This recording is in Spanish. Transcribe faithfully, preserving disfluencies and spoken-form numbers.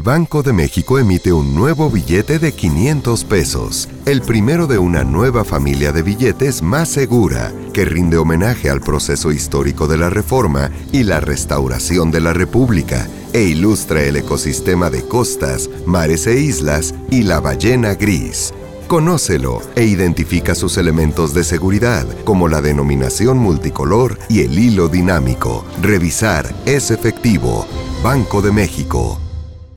el Banco de México emite un nuevo billete de quinientos pesos, el primero de una nueva familia de billetes más segura, que rinde homenaje al proceso histórico de la Reforma y la restauración de la República, e ilustra el ecosistema de costas, mares e islas y la ballena gris. Conócelo e identifica sus elementos de seguridad, como la denominación multicolor y el hilo dinámico. Revisar es efectivo. Banco de México.